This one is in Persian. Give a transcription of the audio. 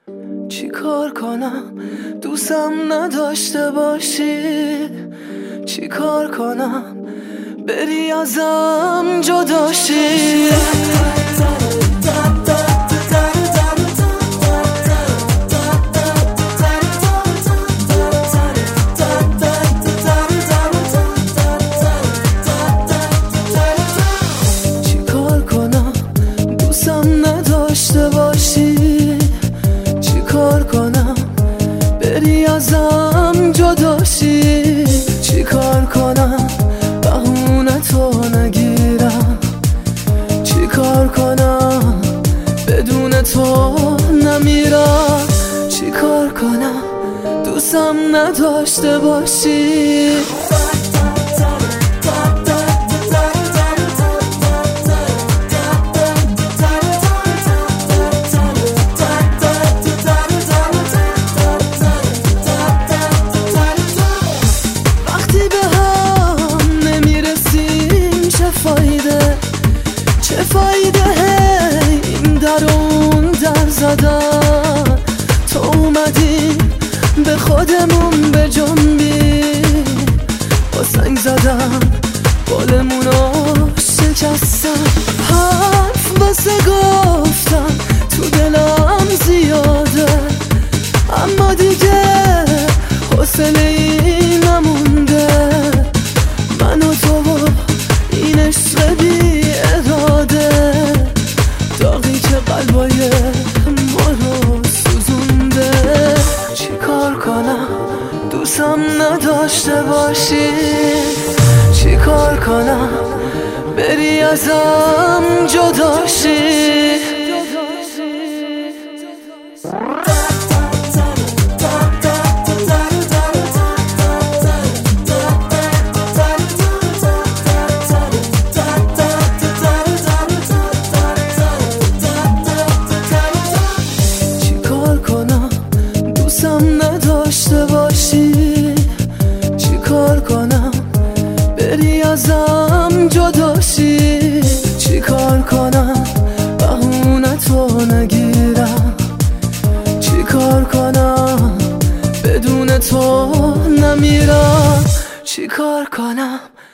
چی کار کنم دوستم نداشته باشی؟ چی کار کنم بری ازم جداشی؟ چی کار کنم دوستم نداشته باشی؟ چی کار کنم بری ازم جداشی؟ چی کار کنم بهونه تو نگیرم؟ چی کار کنم بدون تو نمیرم؟ چی کار کنم دوستم نداشته باشی؟ چه فایده این در اون در زدن؟ تو اومدی به خودمون بجنبی، با سنگ زدم بالمونو شکستم، حرف واسه گفتم تو دلم زیاده، اما دیگه حوصله این نمونده. من و تو این عشق بی اراده، داغی که قلبای ما رو سوزونده. چی کار کنم دوستم نداشته باشی؟ چی کار کنم بری ازم جداشی؟ نداشته باشی؟ چی کار کنم بری ازم جداشی؟ چی کار کنم بهونه تو نگیرم؟ چی کار کنم بدون تو نمیرم؟ چی کار کنم